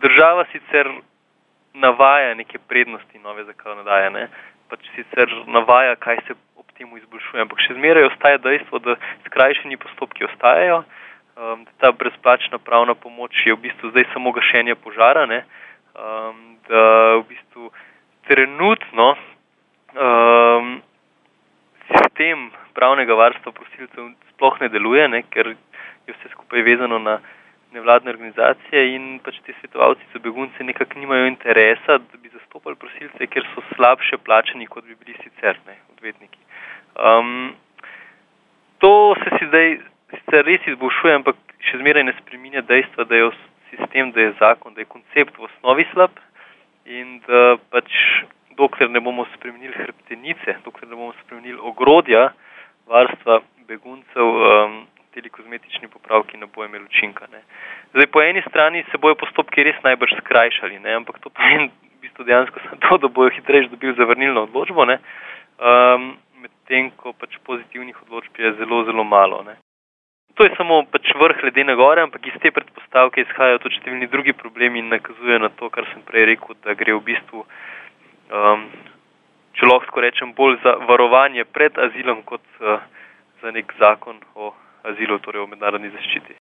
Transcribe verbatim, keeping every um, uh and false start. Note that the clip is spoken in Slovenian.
država sicer navaja neke prednosti nove zakonodaje, ne, pač sicer navaja, kaj se ob temu izboljšuje, ampak še zmeraj ostaja dejstvo, da skrajšani postopki ostajajo, um, da ta brezplačna pravna pomoč je v bistvu zdaj samo gašenje požara, ne, um, da v bistvu trenutno um, sistem pravnega varstva prosilcev sploh ne deluje, ne, ker je vse skupaj vezano na nevladne organizacije in pač ti svetovalci za begunce nekako nimajo interesa, da bi zastopali prosilce, ker so slabše plačani, kot bi bili sicer, ne, odvetniki. Um, to se si zdaj sicer res izboljšuje, ampak še zmeraj ne spreminja dejstva, da je sistem, da je zakon, da je koncept v osnovi slab in da pač dokler ne bomo spremenili hrbtenice, dokler ne bomo spremenili ogrodja varstva beguncev, um, teli kozmetični popravki ne bojo imeli učinka, ne. Zdaj, po eni strani se bojo postopki res najbrž skrajšali, ne, ampak to pomeni v bistvu dejansko samo to, da bojo hitreje dobili zavrnilno odločbo, ne, um, medtem ko pač pozitivnih odločb je zelo, zelo malo, ne. To je samo pač vrh ledene gore, ampak iz te predpostavke izhajajo tudi številni drugi problemi in nakazuje na to, kar sem prej rekel, da gre v bistvu, um, če lahko rečem, bolj za varovanje pred azilom, kot uh, za nek zakon o azilu, torej o mednarodni zaščiti.